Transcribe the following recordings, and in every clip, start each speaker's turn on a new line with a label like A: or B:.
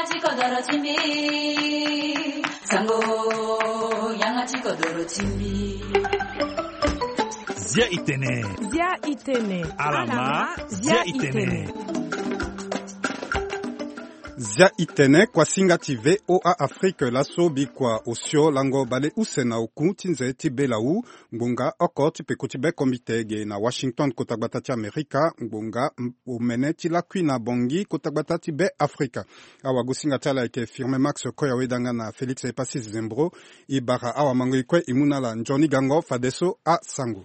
A: 양아치 거더러 침비 상고 양아치 거더러 침비
B: Zia itene alama zia itene
C: Zia itene kwa singati VOA Afrique laso bikwa osio lango bale usena oku tinze tibela u ngonga oko tipeko tibe komitege na Washington kotagbata ti Amerika ngonga umene tila kwina bongi kotagbata tibe Afrika awa gusinga tala ike firme Max Koya wedanga na Felix Epasi Zembro ibara awa mango ikwe imunala Johnny Gango fadeso a Sango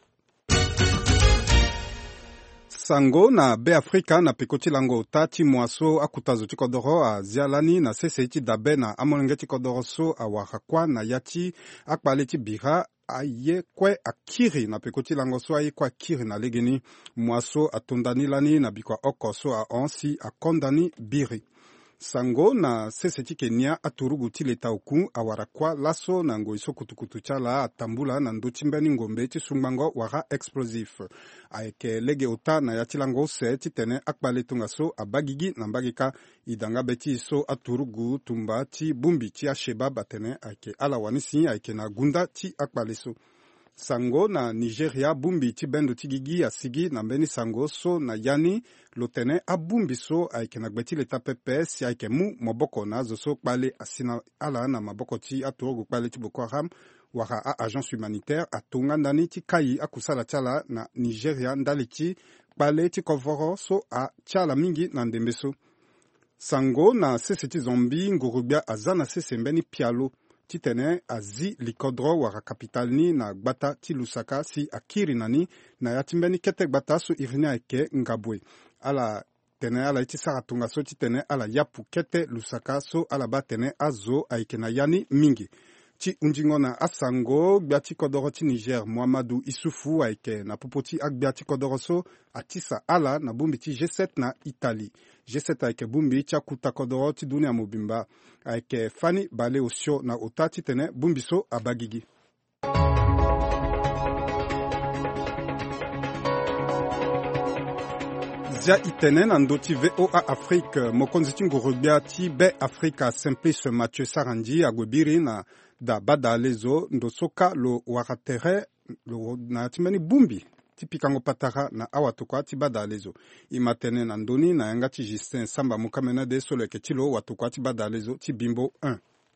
C: Sango na Be Afrika na pikoti lango tati mwaso akutazo tikodoro a zialani na seseiti dabe na amonenge tikodoro so a warakwa na yati akpale ti bira aye kwe akiri na pikoti lango so aye kwa akiri na legeni mwaso atondani lani na bikwa oko so a onsi akondani biri. Sango na seseti Kenya aturugu tileta oku awarakwa laso na ngo iso kutukutu chala atambula na ndotimbeni ngombe ti sumbango wara explosif. Aike lege ota na yatilango se titene akpale tunga so abagigi na mbagika idanga beti iso aturugu tumba ti bumbi ti asheba batene aike ala wanisi aike na gunda ti akpale so. Sango na Nigeria bumbi ti bendo ti gigi asigi na mbeni sango so na yani lotene abumbi so aike na gbeti leta pepe si aike mu maboko na zo so kpale asina ala na maboko ti aturugu kpale ti Boko Haram waka a agence humanitaire atonga ndani ti kayi akusala tiala na Nigeria ndali ti kpale ti kovoro so a tiala mingi na ndembe so. Sango na sese ti zombi ngurubia aza na sese mbeni pialo titene azi likodro wara kapital ni na gbata ti Lusaka si akiri nani na yatimbeni kete gbata so irine aike ngabwe ala tene ala iti saratunga so titene ala yapu kete Lusaka so ala batene azo aike na yani mingi ti unjingo na asango gbiati kodoro ti Niger Muhammadu Isufu aike na popoti agbiati kodoro so atisa ala na bumbi ti G7 na Italie G7 aike bumbi ti akuta kodoro ti dunia mobimba aike fani bale osio na ota titene bumbi so abagigi. Zia itene na ndoti VOA Afrique mokonzi ti ngurubia ti Be Afrika Simplice Mathieu Sarandi agwebiri na da bada lezo ndosoka lo waratere lo na timeni bumbi ti pikango patara na awatukwa ti bada lezo imatene na ndoni na yanga ti Justin Samba mukamena de solo ke tilo watukwa ti bada lezo ti bimbo 1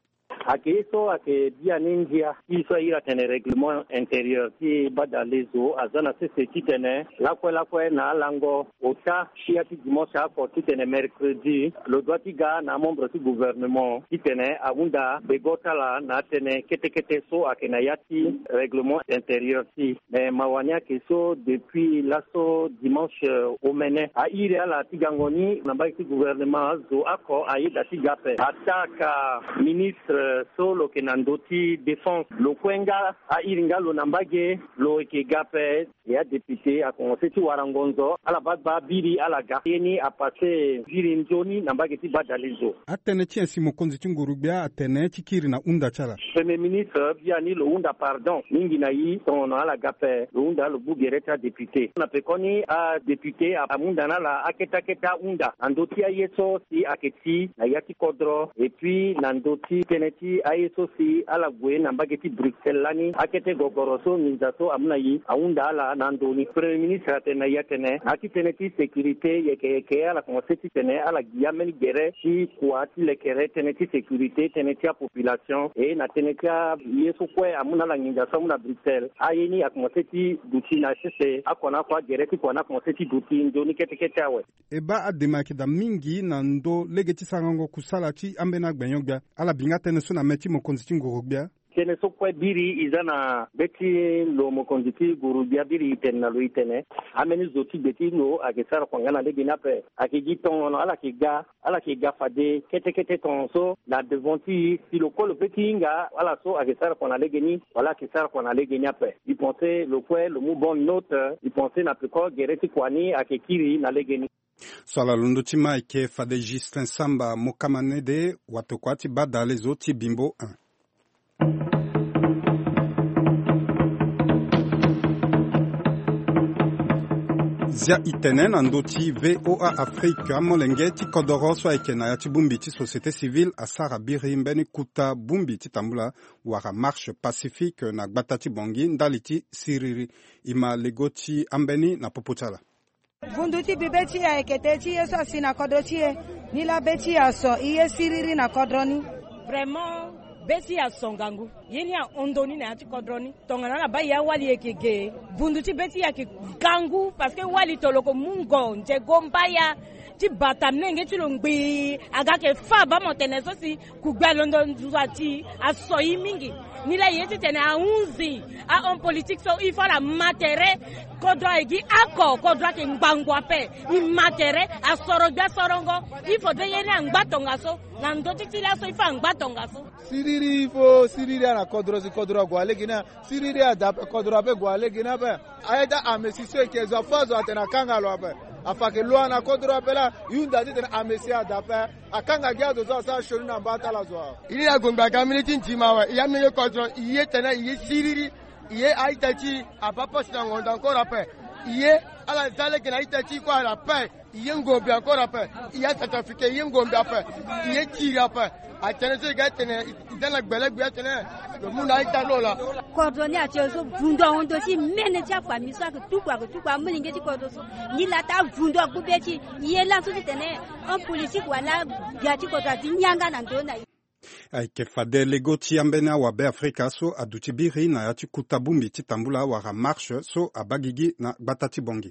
D: Akeso ake bia ninjia iso ira tene règlement intérieur ti bada lezo azana sese ti tene lakwe na lango ota chia ti dimanche ako ti tene mercredi le droit ti ga na membre ti gouvernement ti tene awunda begota la na tene kete so ake na yati règlement intérieur ti mais mawania keso depuis laso dimanche omene a ire ala ti gangoni na ba ti gouvernement zo ako aida ti gape ataka ministre solo ke nandoti défense lo kwenga a iringa lo nambage lo ke gape ya député a commencé ti warangonzo ala ba biri ala ga yeni a passé biri njoni nambage ti badalizo
C: atene ti ensi mokonzi ti ngurubia atene ti kiri na unda chala
D: premier ministre bia ni lo unda pardon mingi na yi tono ala gape lo unda lo bugereta député na pekoni a député a munda na la aketa unda andoti a yeso si aketi na yati kodro et puis nandoti teneti ayeso si ala gwe na mbageti Bruxelles lani akete gogoroso minzaso amna yi aunda ala nandoni premier ministre atena yatene akitene ti sécurité yeke ala konseti tene ala giameni gere ti kwa ti lekere tene ti sécurité tene ti a population e na tene ti yeso kwe amuna la nginzaso amuna Bruxelles ayeni akonseti duti na sese akona kwa gere ti kona konseti duti ndoni kete awe
C: eba ademaki da mingi na ndo legeti sangango kusala ti ambena gbenyogba ala binga tene so na meti mokonzi ti ngurubia
D: tene so kwe biri izana beti lo mokonzi ti ngurubia biri itene na lo itene ameni zoti beti no akesara kwangana legi nape akigi tongono ala ki ga fade kete tonso na devonti si lo kolo beti inga ala so akesara kwana legi ni wala akesara kwana legi nape i pense lo kwe lo mu bon note i pense na peko gereti kwani akekiri na legi ni
C: swala lundu ti maike fade Justin Samba mokamanede watokwa ti bada lezo ti bimbo 1 Zia itene na ndoti VOA Afrika molenge ti kodoro so ekena ya ti bumbi ti société civile asara biri mbeni kuta bumbi ti tambula wara marche pacifique na gbata ti bongi ndali ti siriri ima lego ti ambeni na popotala.
E: Vundu ti bibe ti ya ekete ti ye so si na kodro ti ye ni la be ti ya so iye siriri na kodro ni.
F: Vraiment besi ya songangu yeni ya ondoni na ati kodroni tongana na ba ya wali ekege bundu ti beti ya ki gangu parce que wali toloko mungo nje gombaya ti bata nenge ti longbi aga ke fa ba motene so si ku gbalondo nzuati asoyi mingi ni la yeti tene a unzi a on politique so il faut la matere kodra egi ako kodra ke ngangwa pe ni matere a sorogba sorongo il faut de yeni angbatonga so na ndoti ti la so il faut angbatonga so
G: siriri fo siriri ana kodro si kodro gwale gina siriri ada kodro be gwale gina be aida amesiso ke zo fazo atena kangalo abe afake lwa na kodro pela yunda ti tena amesia da pe akanga gya do zo sa shonu na mbata la zo ili ya gomba community ntima wa ya me kodro iye tena iye siriri iye aitachi apapa sina ngonda encore ape iye ala zale ke na aitachi kwa la pe iye ngombe encore ape iye certificat iye ngombe ape iye tiri ape atene se ga tene idana gbelegbe tene lo mu na ita lo la
H: kodro ni ati so vundo ondo si mene cha kwa miswa ke tukwa mlinge ti kodro so ni la ta vundo kubeti iye la so tene en politique wala bia ti kodro ti nyanga na ndona
C: Aike fade lego ti ambena wa be Afrika so aduti biri na yati kutabumbi ti tambula wara marche so abagigi na batati bongi.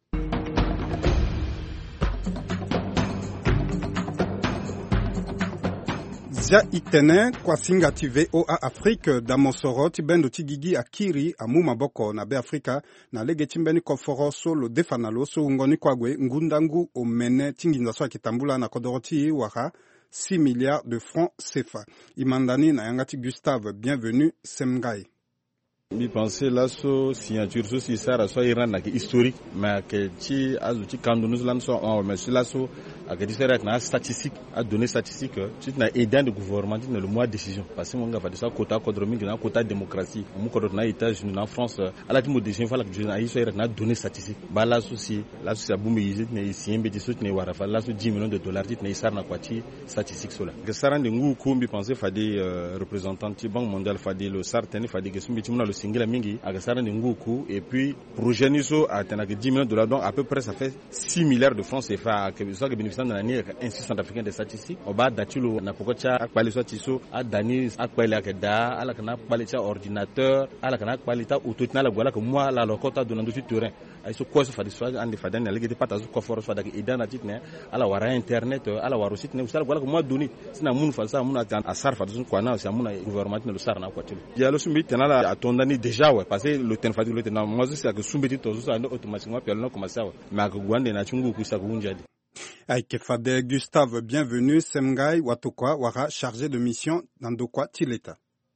C: Zia itene kwa singa ti VOA Afrique da Mosoro ti bendo ti gigi akiri amu maboko na be Afrika na lege ti mbeni koforo so lo defanalo so ngoni kwagwe ngundangu o mene tinginza so akitambula na kodoro ti wara 6 milliards de francs CFA. Imandani na yangati Gustave, bienvenue, Semgai.
I: Mi pensais là so signature so si sara so iran na historique mais que ti azuti kandonu lan so on mais là so a que dire na statistique a donné statistique tu na aidant de gouvernement dans le mois de décision parce que on va de ça quota kodromi na quota démocratie on ko na États-Unis en France ala ti mo décision fa la que na so na donné statistique ba là so si a bumi yizit ne si mbe ti so ne wara fa là so 10 millions de dollars ti na sar na kwati statistique so la que sara de ngu ko mbi penser fa des représentants ti banque mondiale fa des le sartene fa des que sumbi ti mo na singila mingi agasara de nguku et puis projet niso atena que 10 millions de dollars donc à peu près ça fait 6 milliards de francs CFA que ça que bénéficiant de l'année institut centrafricain des statistiques on va datulo na pokocha akpali so tiso adani akpali akeda ala kana akpali cha ordinateur ala kana akpali ta autotina la gwala que moi la lokota donando sur terrain ay so ko so fa so ande fa dan la legete pata so ko foro so da idana titne ala wara internet ala waro sitne usala gwala que moi doni sina mun fa sa mun atan asar fa so ko na sa mun gouvernement ne le sar na ko tilo ya lo sumbi tenala atondani déjà ouais parce que le ten fatigue le ten moi c'est que sumbeti to so ando automatiquement puis alors commencer mais que gwande na chungu ku sa kunjadi
C: Aike fade Gustave, bienvenue, Semgai Watokwa wara chargé de mission dans Dokwa Tileta.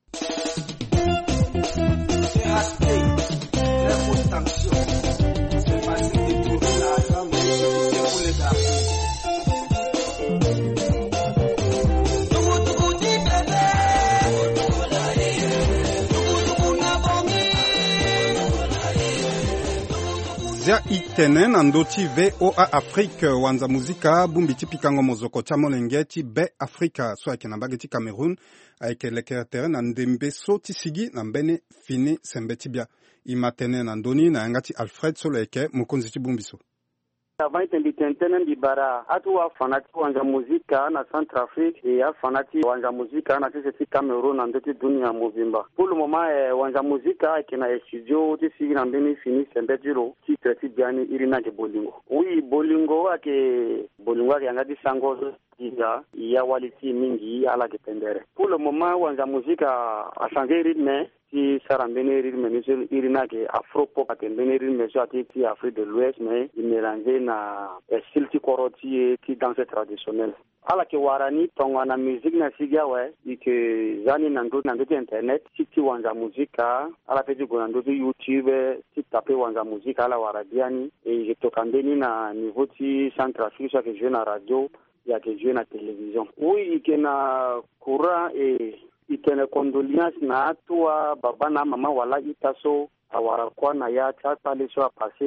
C: Zia itene na ndoti VOA Afrique wanza muzika bumbi ti pikango mozoko tia molenge ti be Afrika so ayeke na mbage ti Cameroun ayeke lekere tere na ndembe so ti sigi na mbene fini sembe ti bia ima tene na ndoni na yanga ti Alfred so lo yeke mokonzi ti bumbi so.
D: Avant tenditentene di bara atu wa fanati wanja muzika na Centrafrique et ya fanati wanja muzika na sisi Cameroun na ndoti dunia mobimba. Pour le moment wanja muzika kina studio ti sigi na mbeni fini sembe diro ti treti biani irina ke bolingo. Oui bolingo ake yanga di sango dinga ya waliti mingi ala ke pendere. Pour le moment wanja muzika a changé rythme ti sarambene rythme ni irina ke afro-pop ake mbene rythme so ati ti Afrique de l'Ouest mais il mélange na style ti koroti ti danse traditionnelle. Ala ke warani tonga na musique na siga we ike zani na ndo ti internet ti wanja muzika ala pedi go na ndo YouTube ti tape wanja muzika ala waradiani et je tokambeni na niveau ti Centrafrique so ke jouer na radio ya ke jouer na télévision. Oui ike na courant et itene condoléance na atua baba na mama wala itaso awara kwa na ya cha pale so a passé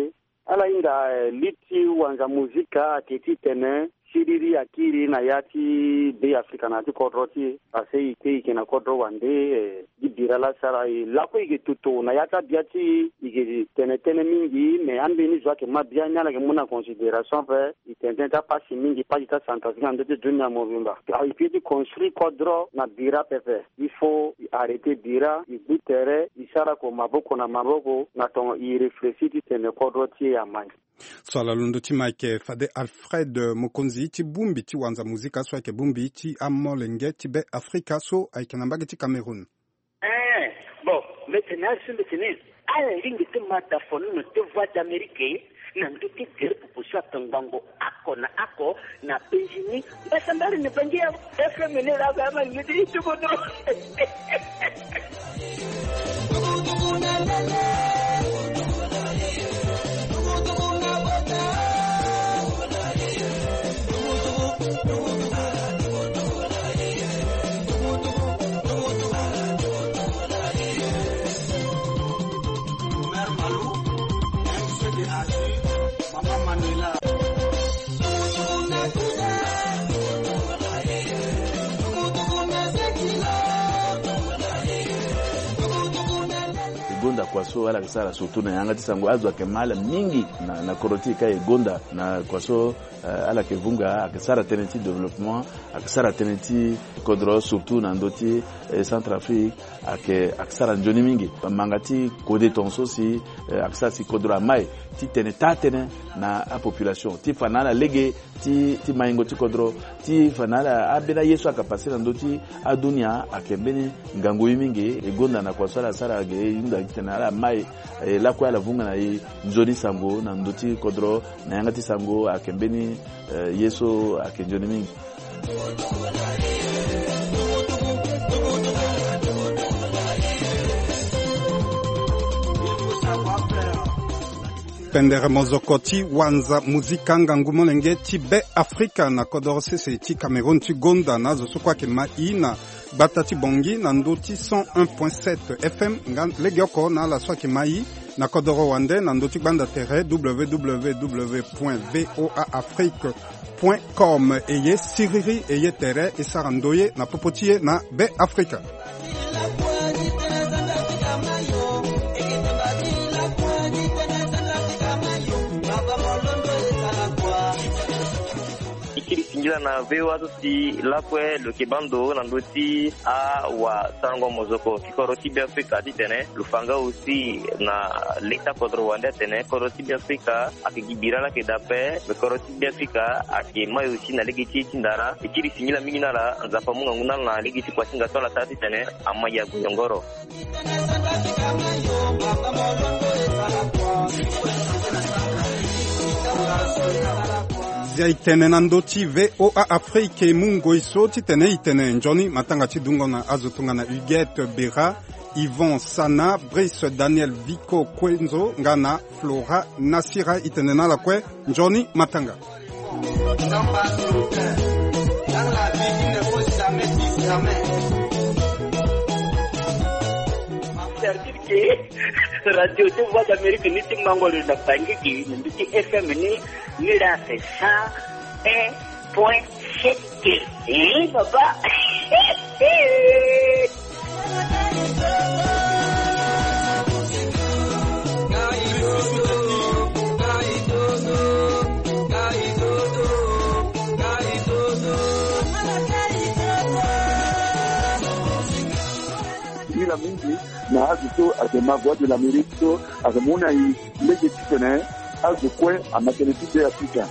J: ala inga liti wanza muzika ateti tene siriri akiri na yati be Afrika na tikodroti ase ite ikena kodro wande dibira la sara la ko ige tuto na yata biati ige tene mingi me ambe ni zwake mabia nyala ke muna considération pe itenta pasi mingi pajita santasia ndete dunia movimba a ipiti construire kodro na bira pepe il faut arrêter bira ibutere isara ko maboko na maboko na ton i réfléchir tene kodro ti ya mai
C: swala lundu ti maike fade Alfred Mokonzi ti bumbi ti wanza muzika so ke bumbi ti amolenge ti be Afrika so aike nambage ti Cameroun.
K: Bon, maintenant sur le tennis, à la ligne de mataphone no te voix d'Amérique na nduti dire pour ça tangango ako na pejini basambari ne pangia FM ne la gama ni ti bodo.
L: Gonda kwa so ala kisara surtout na yanga tisango azo akemala mingi na koroti kai gonda na kwa so ala kevunga akisara teneti development akisara teneti kodro surtout na ndoti Centrafrique akisara njoni mingi mangati kode tonso si akisara si kodro mai ti tene na a population ti fanala lege ti maingo ti kodro ti fanala abena yesu akapasi na ndoti a dunia akembeni ngango mingi gonda na kwa so sara ge inda tena mai la kwa la vunga na njoni sango na ndoti kodro na yanga ti sango akembeni yeso akenjoni mingi
C: Pendere mozokoti wanza muzika ngangu molenge ti be Afrika na kodoro sese ti Cameroun ti Gonda na zo sokwa ke mai na batati bongi na ndoti 101.7 FM ngan legioko na la soki mai na kodoro wande na ndoti banda terre www.voaafrique.com eye siriri eye terre e sarandoye na popotie na be Afrika.
M: Singira na vewa tuti lakwe lo kibando na ndoti a wa sango mozoko kikoroti bi Afrika ditene lufanga aussi na leta kodro wande tene koroti bi Afrika akigibira la kedape koroti bi Afrika akimayo aussi na legiti tindara ikiri singira mingina la nzapa munga nguna na legiti kwa singa tola tati tene amaya guyongoro
C: Zia itene na ndoti VOA Afrique mungo iso ti tene itene njoni matanga ti dungo na azotunga na Huguette Bera, Yvon Sana, Brice Daniel Vico Kwenzo, ngana Flora Nasira itene na la kwe njoni matanga.
K: Radio de Voix d'Amérique ni tingango le napangiki ndi FM ni la ça 1.7 papa
J: la mingi na azuto akema voix de l'Amérique so akamuna i legitime azukwe amatenetide ya Afrika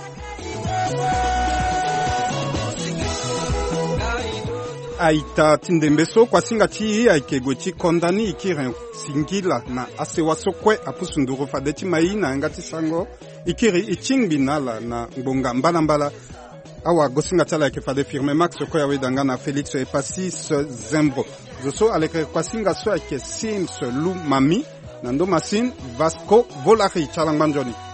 C: Aita tindembeso kwa singa ti aikegweti kondani ikire singila na asewasokwe apusunduru fadeti mai na ngati sango ikiri ichingbi nala na ngbonga mbala awa gosinga tala yake fade firme max ko yawe danga na Felix Epasis Zembro zoso aleke kwa singa so yake Sims Lu Mami na ndo masin Vasco Volari chalanganjoni